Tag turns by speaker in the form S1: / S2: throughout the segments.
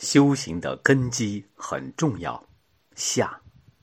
S1: 修行的根基很重要。下，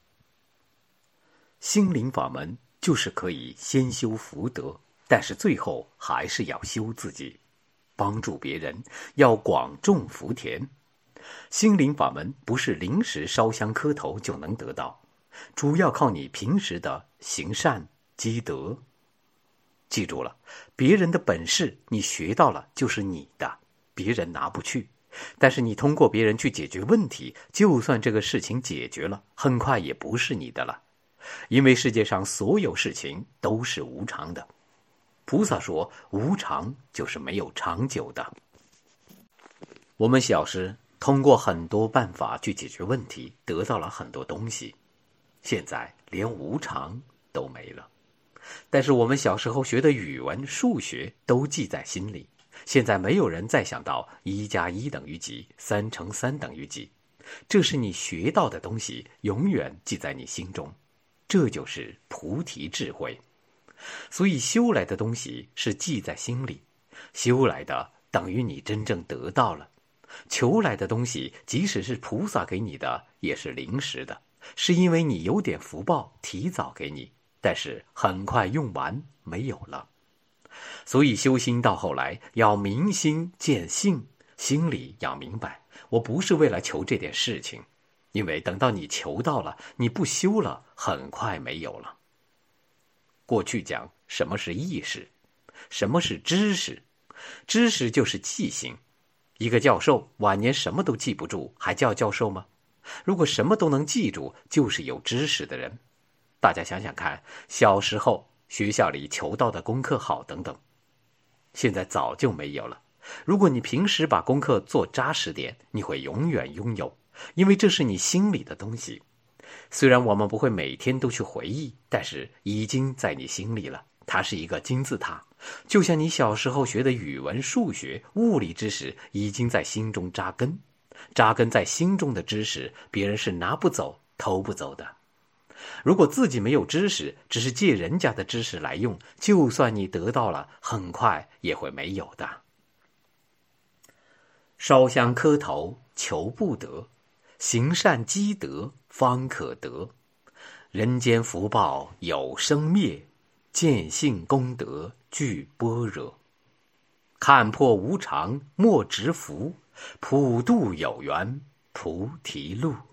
S1: 心灵法门就是可以先修福德，但是最后还是要修自己，帮助别人要广种福田。心灵法门不是临时烧香磕头就能得到，主要靠你平时的行善积德。记住了，别人的本事你学到了就是你的，别人拿不去。但是你通过别人去解决问题，就算这个事情解决了，很快也不是你的了。因为世界上所有事情都是无常的。菩萨说，无常就是没有长久的。我们小时通过很多办法去解决问题，得到了很多东西，现在连无常都没了。但是我们小时候学的语文、数学都记在心里，现在没有人再想到1+1等于几，3×3等于几，这是你学到的东西，永远记在你心中，这就是菩提智慧。所以修来的东西是记在心里，修来的等于你真正得到了。求来的东西，即使是菩萨给你的，也是临时的，是因为你有点福报提早给你，但是很快用完没有了。所以修心到后来要明心见性，心里要明白，我不是为了求这点事情，因为等到你求到了，你不修了，很快没有了。过去讲什么是意识，什么是知识，知识就是记性。一个教授晚年什么都记不住，还叫教授吗？如果什么都能记住，就是有知识的人。大家想想看，小时候学校里求到的功课好等等，现在早就没有了。如果你平时把功课做扎实点，你会永远拥有，因为这是你心里的东西。虽然我们不会每天都去回忆，但是已经在你心里了，它是一个金字塔。就像你小时候学的语文、数学、物理知识已经在心中扎根，扎根在心中的知识，别人是拿不走、偷不走的。如果自己没有知识，只是借人家的知识来用，就算你得到了，很快也会没有的。烧香磕头求不得，行善积德方可得。人间福报有生灭，见性功德具般若。看破无常莫执福，普度有缘菩提路。